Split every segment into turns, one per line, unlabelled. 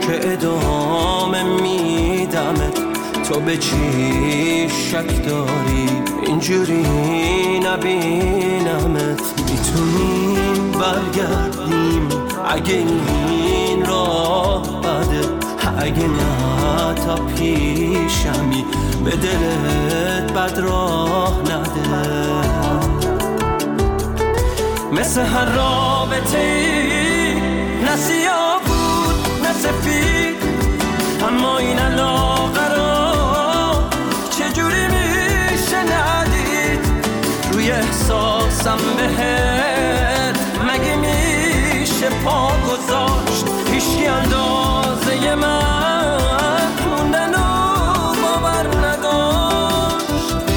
که ادامه میدمت. تو به چی شک داری اینجوری نبینمت؟ میتونیم برگردیم اگه این راه بده، اگه نه تا پیشمی به دلت بد راه نده. مثل هر رابطه ای نه سیاه بود نه سفید، اما این علاقه رو چجوری میشه ندید؟ روی احساسم بهت مگه میشه پا گذاشت؟ هیچکی اندازه من موندن و باور نداشت.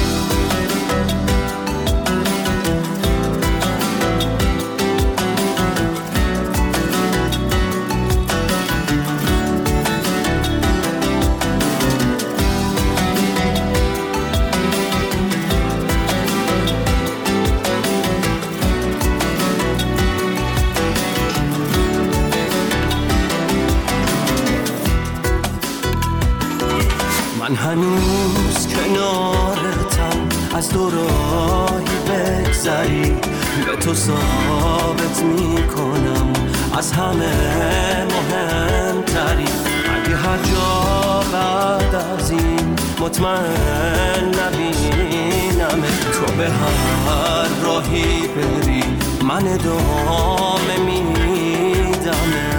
من هنوز کنارتم، از دوراهی بگذری به تو ثابت میکنم از همه مهمتری. اگه هر جا بعد از این مطمئن نبینم، تو به هر راهی بری من ادامه میدم.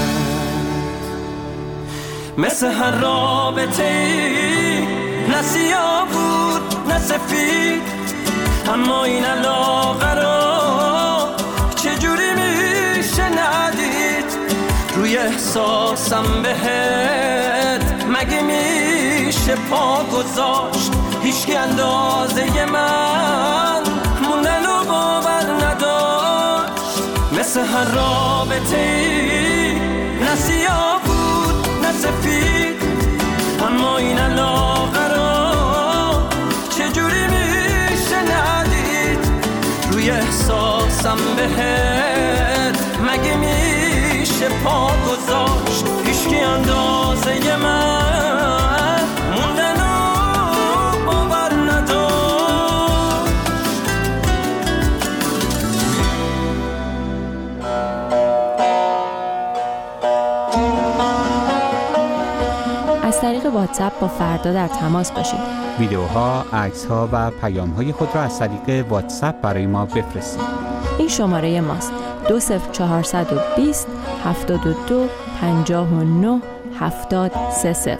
مثل هر رابطه ای نه سیاه بود نه سفید، اما این علاقه رو چجوری میشه ندید؟ روی احساسم بهت مگه میشه پا گذاشت؟ هیچکی اندازه من موندن و باور نداشت. مثل هر رابطه ای نه سیاه نه سفید، اما این علاقه رو چجوری میشه ندید؟ روی احساسم بهت مگه میشه پا گذاشت؟ هیچکی اندازه من موندن و باور نداشت.
از طریق واتساپ با فردا در تماس باشید.
ویدیوها، عکس‌ها و پیام‌های خود را از طریق واتساپ برای ما بفرستید.
این شماره ماست: 20420 72 59 730.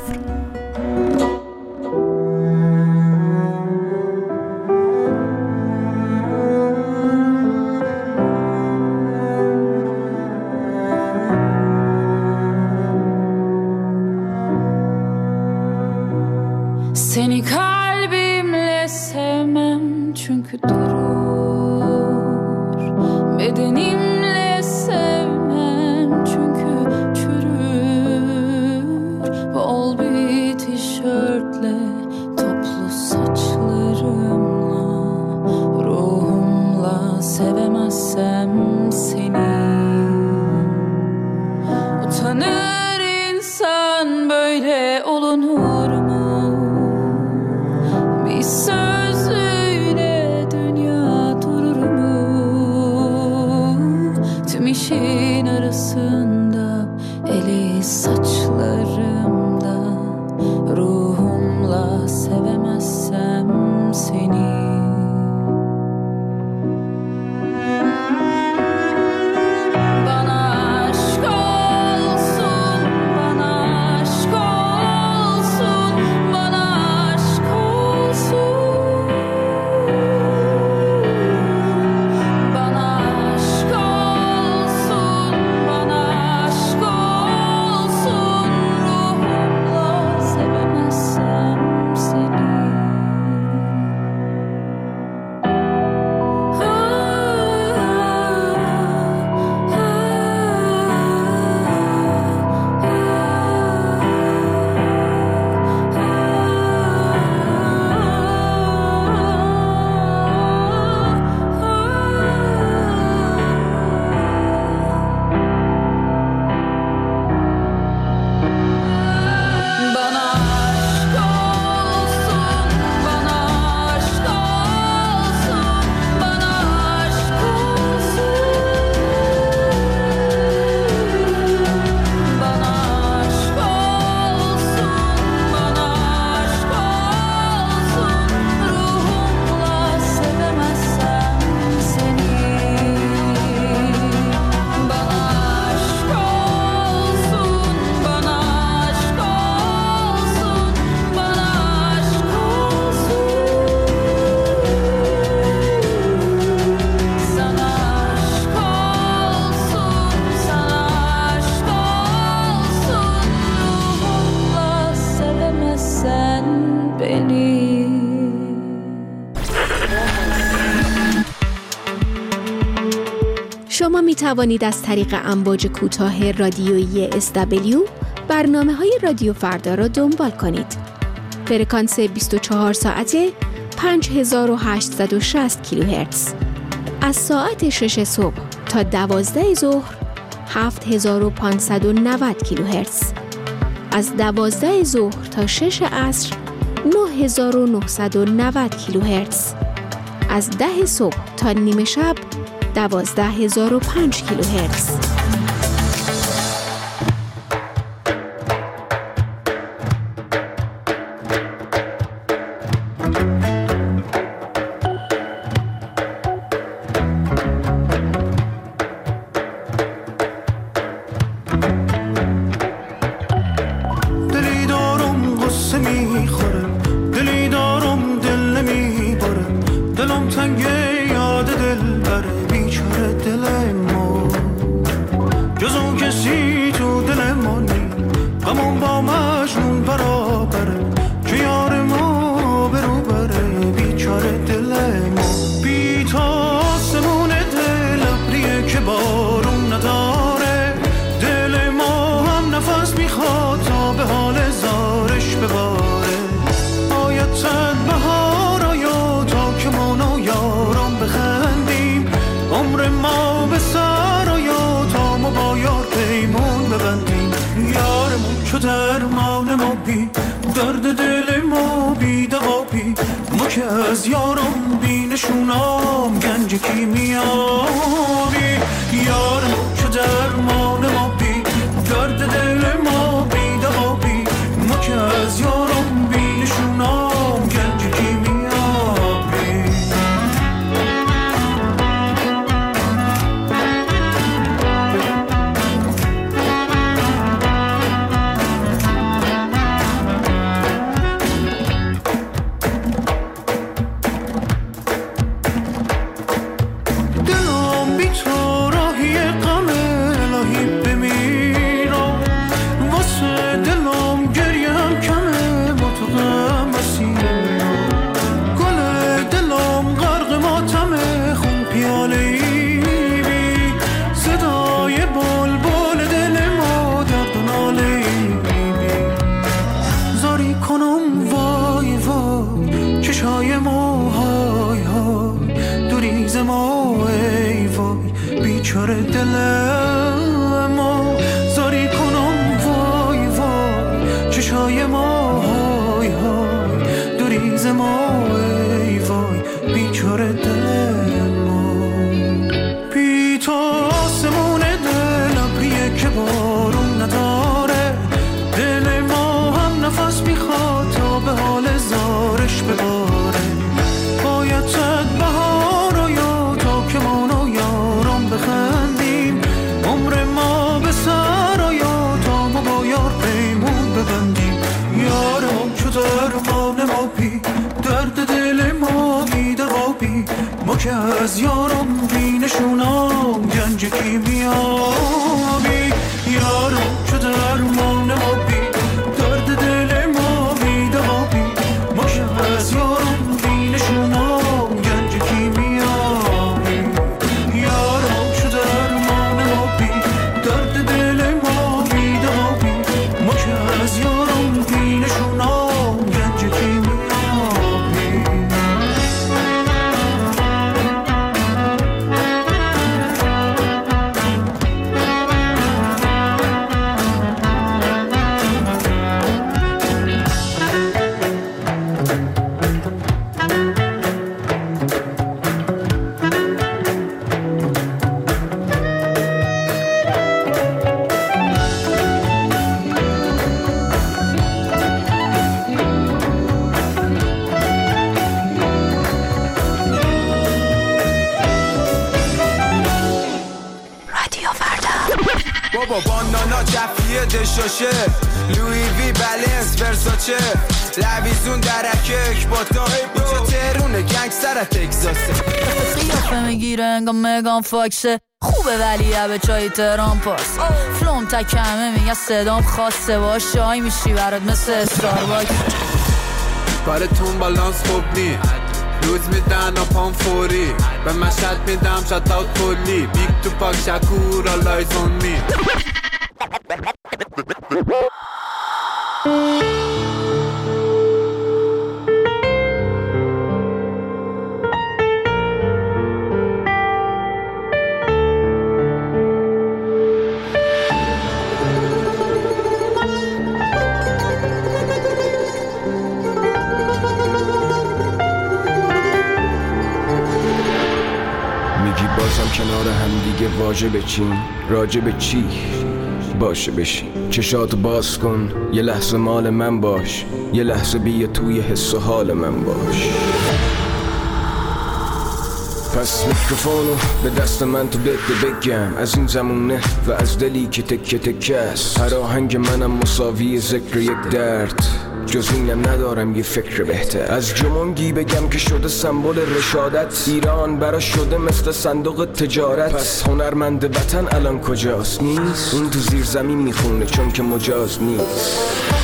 Seni kalbimle sevmem çünkü durur, bedenimle sevmem çünkü çürür. Bol bir tişörtle, toplu saçlarımla, ruhumla sevemezsem seni. Utanır insan, böyle olunur mu? Bir sözüyle dünya durur mu? Tüm işin arasında, eli saçlarımda, ruhumla sevemezsem seni. Olsun
توانید از طریق امواج کوتاه رادیویی SW برنامه‌های رادیو فردا را دنبال کنید. فرکانس 24 ساعته 5860 کیلوهرتز. از ساعت 6 صبح تا 12 ظهر 7590 کیلوهرتز. از 12 ظهر تا 6 عصر 9990 کیلوهرتز. از 10 صبح تا نیمه شب 12005 کیلوهرتز.
درد دل ما بی دوابی، ما که از یارم بی نشونام گنج کیمیابی. یارم چو درمان ما بی درد دل ما بی دوابی، ما که از یارم بی نشونام گنج کیمیابی. ما که از یارم بی نشونام گنج کیمیابی. یارم چو درمان ما بی درد دل ما بی دوابی، ما که از یارم بی نشونام گنج کیمیابی. یارم چو درمان ما بی درد دل ما بی دوابی، ما که از یارم بی نشونام گنج کیمیابی.
بابا بانانا جفیه دشاشه لوی وی بلنس ورساچه لویزون درکه اکباتا اینجا تهرونه گنگستر تگزاسه
قیافه میگیره انگا مگان فاکسه خوبه ولی به چای تهران پاس فلوم تکمه میگه صدام خاصه باش شای میشی برات مثل استارباکس
براتون بالانس خوب نی
روز میدن و پام فوری به مشهد میدم شات اوت کلی بیگ تو پاک شکور all eyes on me.
بازم کنار هم دیگه واژه بچین راجع به چی باشه بشین چشاتو باز کن یه لحظه مال من باش یه لحظه بیا توی حس و حال من باش پس میکروفونو به دست من تو بده بگم از این زمونه و از دلی که تکه تکه است هر آهنگ منم مساوی ذکر یک درد جز اینم ندارم یه فکر بهتر از جمونگی بگم که شده سمبل رشادت ایران برا شده مثل صندوق تجارت پس هنرمند وطن الان کجاست نیست اون تو زیر زمین میخونه چون که مجاز نیست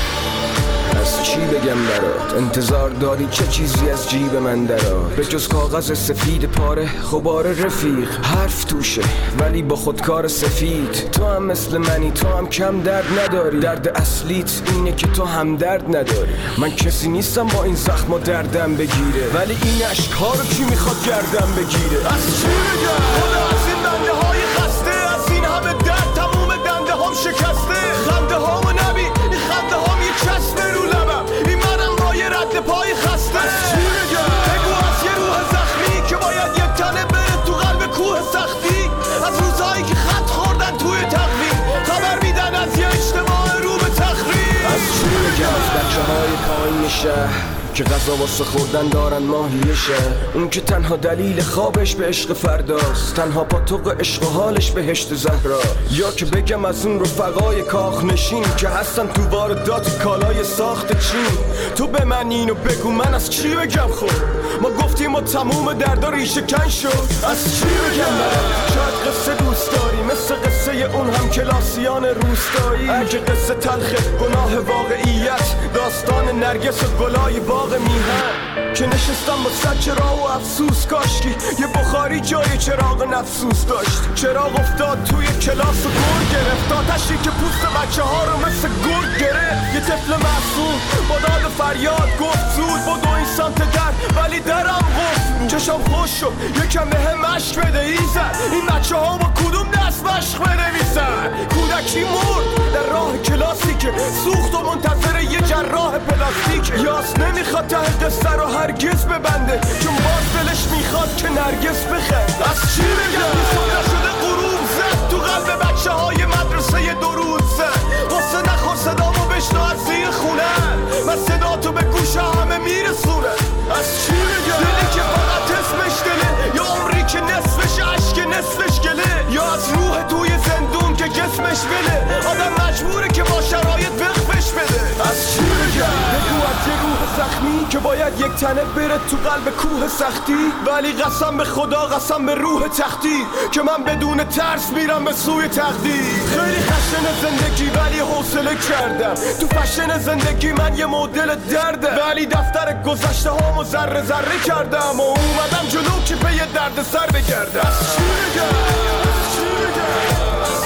از چی بگم برات انتظار داری چه چیزی از جیب من درار به جز کاغذ سفید پاره غبار رفیق حرف توشه ولی با خودکار سفید تو هم مثل منی تو هم کم درد نداری درد اصلیت اینه که تو هم درد نداری من کسی نیستم با این زخم و دردم بگیره ولی این عشق‌ها رو کی میخواد گردم بگیره از چی بگم خدا از این دنده های خسته از این همه درد تموم دنده هم شکسته خنده هامو نبی این خنده هام یه چسبه رو لبم این منم با یه رد پای خسته از چی بگم بگو از یه روح زخمی که باید یک تنه بره تو قلب کوه سختی از روزهایی که خط خوردن توی تقویم خبر میدن از یه اجتماع رو به تخریب از چی بگم از بچه های پایین شهر که غذا واسه خوردن دارن ماهیشه اون که تنها دلیل خوابش به عشق فرداست تنها پاتوق عشق و حالش بهشت زهرا یا که بگم از اون رفقای کاخ نشین که هستن تو واردات کالای ساخت چین تو به من اینو بگو من از چی بگم خب ما گفتیم و تموم دردا ریشه کن شد از چی بگم من شاید قصه دوست داری مثل قصه اون هم کلاسیان روستایی اگه قصه تلخه گناه واقعیت داستان نرگس و گلای باغ میهن که نشستم با صد چراغ و افسوس کاشکی یه بخاری جای چراغ نفسوس داشت چراغ افتاد توی کلاس و گرگ گرفت آتشی که پوست بچه ها رو مثل گرگ گرفت یه طفل معصوم با داد فریاد گفت زود با این سمت در ولی درم قفل بود چشم خوش شد یکم به هم مشک بده ایزن این بچه ها با کدوم دست مشق بنویسن کودکی مرد در راه کلاسی که سوخت و منتظر یه جراح پلاستیک یاس نمیخواد ته قصه رو هرگز ببنده چون باز دلش میخواد که نرگس بخند از چی بگم صدا شده غروب زد تو قلب بچه های مدرسه درود زد واسه نخور صدامو بشنو از زیر خونه من صدا تو به گوش همه میرسونه از چی بگم دلی که فقط اسمش دله یا عمری که نصفش عشق نصفش گله یا از روح توی زندون که جسمش بله آدم مجبوره که با شرایط وقفش بده از چی بگم بگو از یه روح زخمی که باید یک تنه بره تو قلب کوه سختی ولی قسم به خدا قسم به روح تختی که من بدون ترس میرم به سوی تقدیر خیلی خشن زندگی ولی حوصله کردم تو فشن زندگی من یه مدل درده ولی دفتر گذشته هامو ذره ذره کردم و اومدم جلو که به یه درد سر بگردم از چی بگم از چی بگم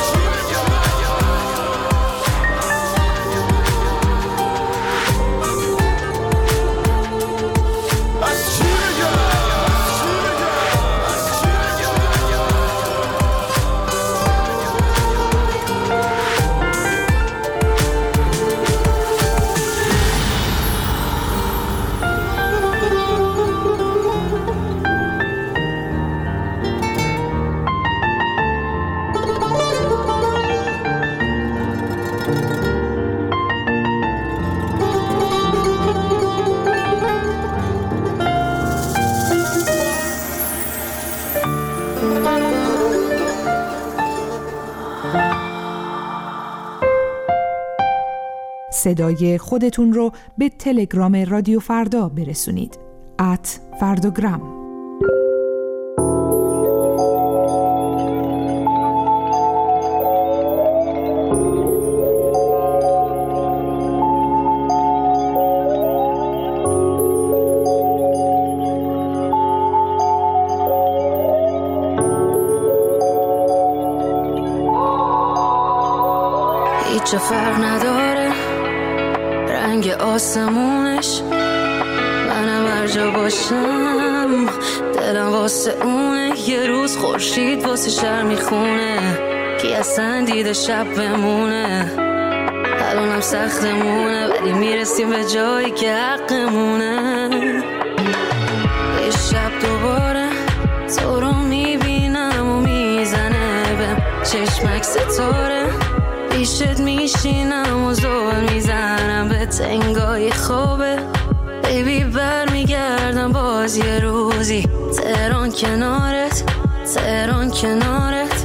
صدای خودتون رو به تلگرام رادیو فردا برسونید @فرداگرام.
فرق نداره رنگ آسمونش، منم هر جا باشم دلم واسه اونه. یه روز خورشید واسه شهر میخونه، کی اصلا دیده شب بمونه. الانم سختمونه ولی میرسیم به جایی که حقمونه. یه شب دوباره تو رو میبینم و میزنه بهم چشمک ستاره، پیشت میشینم و زول میزنم به تنگای خوبه. بیبی برمیگردم باز یه روزی، تهران کنارت، تهران کنارت.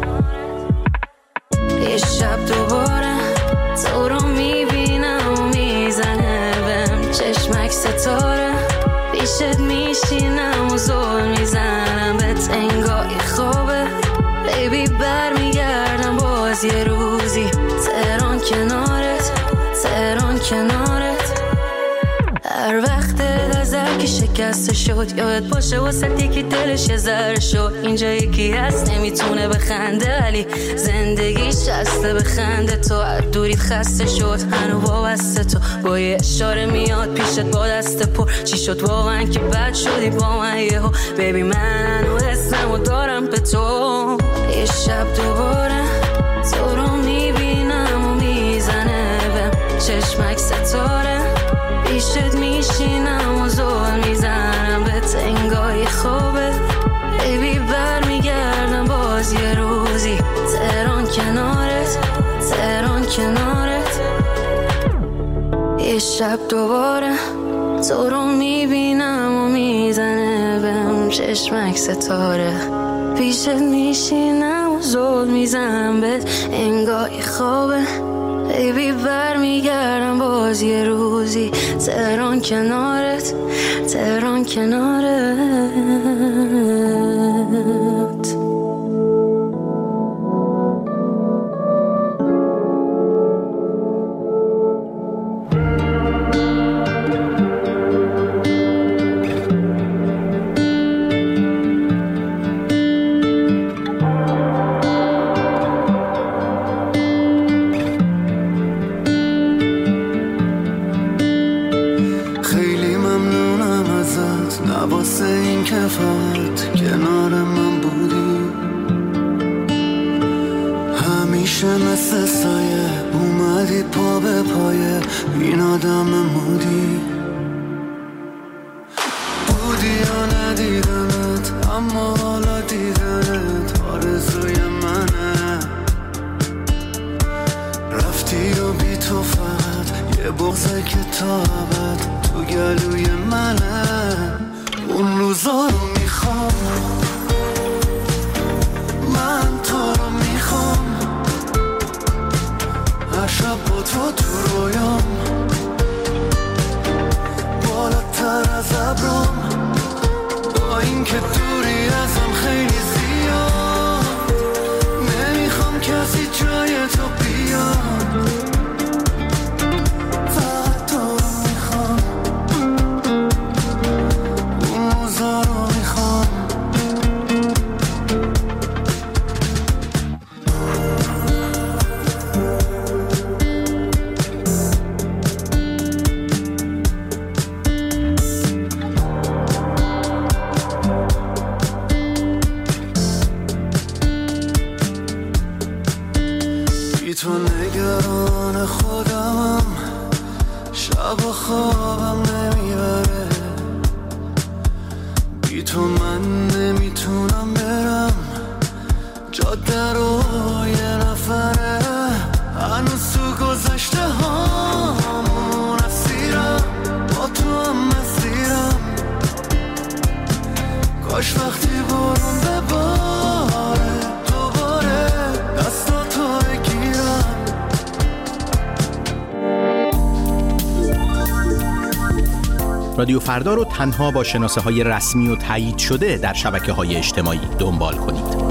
یه شب دوباره تو رو میبینم و میزنه بهم چشمک ستاره، پیشت میشینم و زول میزنم به تنگای خوبه. بیبی برمیگردم باز یه روزی، تهران کنارت، تهران کنارت. هر وقت از هر کی شکسته شد یاد باشه واسه که دلش یه ذره شد. اینجا یکی هست نمیتونه بخنده ولی زندگیش هسته بخنده. تو از دوریت خسته شد هنو وابسته، تو با یه اشاره میاد پیشت با دست پر. چی شد واقعا که بد شدی با من یهو؟ بیبی من هنو اسمو دارم به تو. یه شب دوباره تو رو میبینم و میزنه بهم چشمک ستاره، پیشت میشینم و زول میزنم به تنگای خوبه. بیبی برمیگردم باز یه روزی، تهران کنارت، تهران کنارت. یه شب دوباره تو رو میبینم و میزنه بهم چشمک ستاره، پیشت میشینم و زول میزنم به تنگای خوبه. بیبی برمیگردم باز یه روزی، تهران کنارت، تهران کنارت.
واسه این که فقط کنار من بودی، همیشه مثل سایه اومدی پا به پایه این آدم مودی. بودی یا ندیدنت اما حالا دیدنت آرزوی منه. رفتی و بی تو فقط یه بغضه که تا ابد تو گلوی منه. اون روزا رو میخوام، من تو رو میخوام، هر شب با تو رویام، بالاتر از ابرام، با این که دوری ازم خیلی زیاد. نمیخوام کسی جای تو بیاد، فقط تو رو میخوام، اون روزا رو میخوام. تو نگران خودمم، شب و خوابم نمیبره. بی تو من نمیتونم برم، جاده رو یه نفره. هنوز تو گذشته هامون اسیرم، با تو هم مسیرم. کاش وقتی برون بباره دوباره دستاتو بگیرم.
رادیو فردا رو تنها با شناسه‌های رسمی و تایید شده در شبکه‌های اجتماعی دنبال کنید.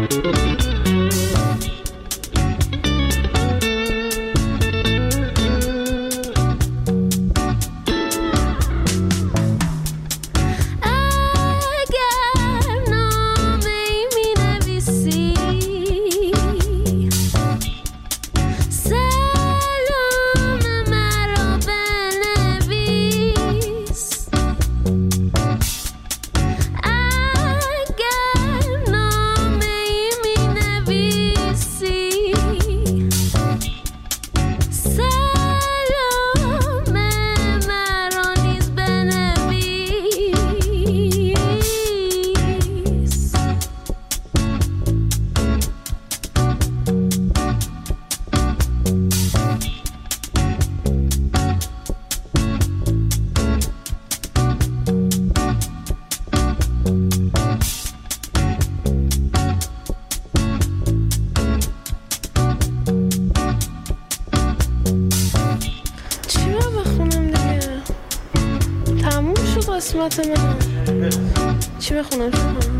قسمت من چی بخونم؟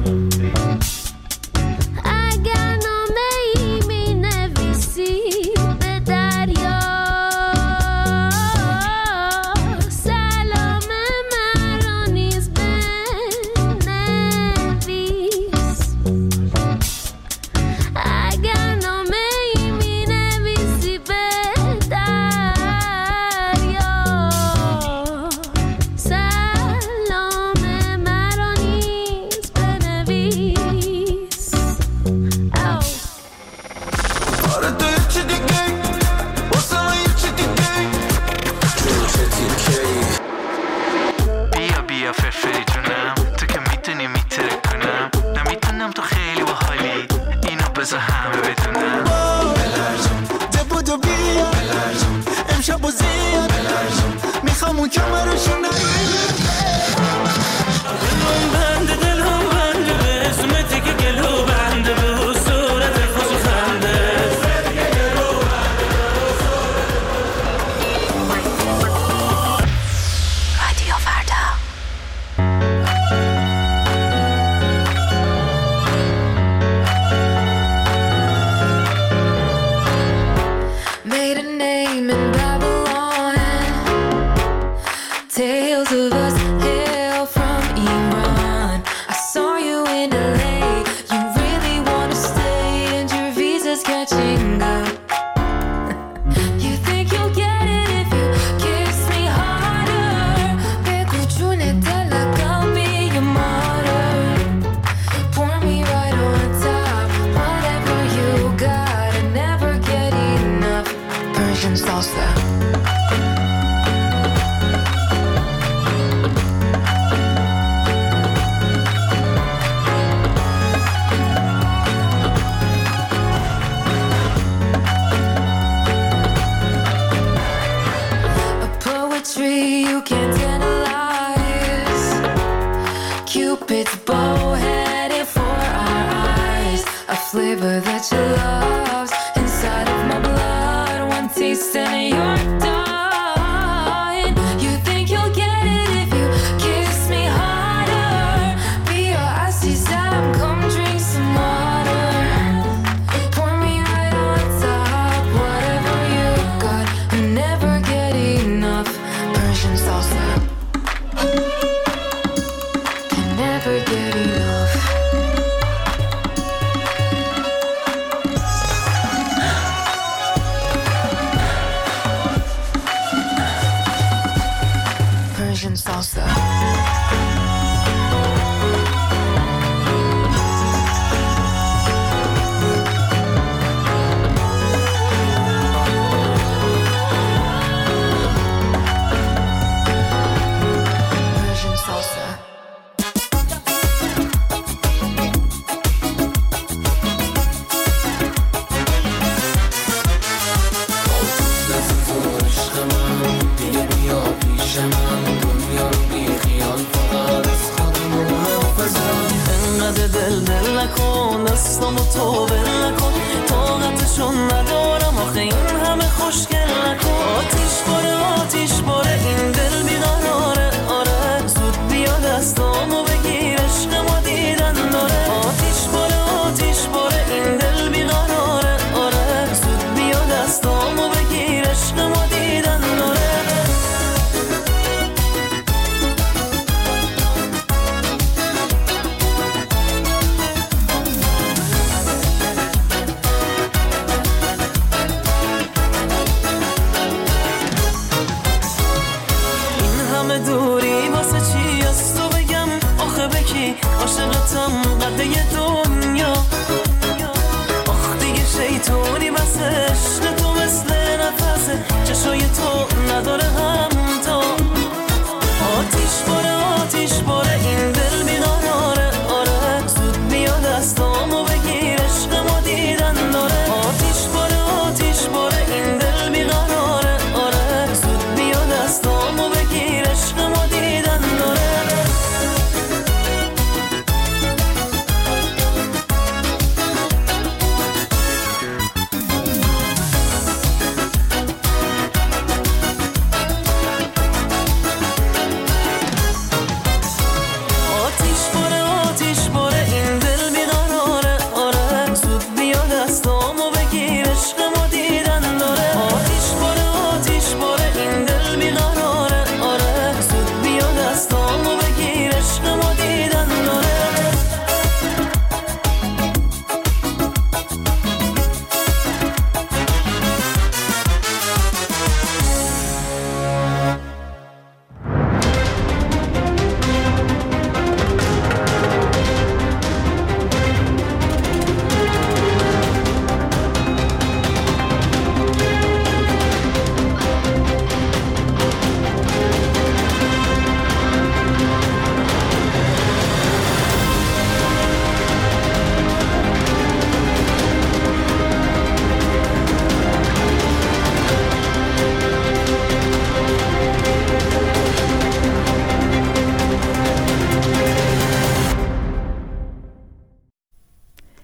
اگر نامه ای می نویسی به دریا سلام مرا نیز بنویس. اگر نامه ای می نویسی به دریا سلام مرا نیز بنویس.
آره تو یه چی دیگه واسه من یه چی دیگه چون چه دیگه
بیا بیا فرفری جونم تو که میتونی میتره کنم نمیتونم تو خیلی باحالی اینو بذار همه بدونم.
بلرزون دبودو بیا بلرزون امشب و زیاد بلرزون میخوام اون کمرشو نگیر دلم بنده به اسمتی که گلو بنده به صورت خوش خنده
رادیو فردا.
Made a name in Babylon. Tales of us hail from Iran. I saw you in LA. You really wanna stay, and your visa's catching up. You think you'll get it if you kiss me harder. Pekuchune tela be your martyr. Pour me right on top. Whatever you got, I never get enough. Persian salsa. A poetry you can't analyze. Cupid's bow headed for our eyes. A flavor that you love inside of my blood. One taste and you're done. You think you'll get it if you kiss me harder. Be your icy Sam, come drink some water. Pour me right on top. Whatever you got, I never get enough. Persian salsa. Can never get enough. Persian salsa. Persian salsa.
دیگه بیا پیش من دنیا رو بی خیال فقط از خودمون حرف بزن انقدر دل نکن دستامو تو بل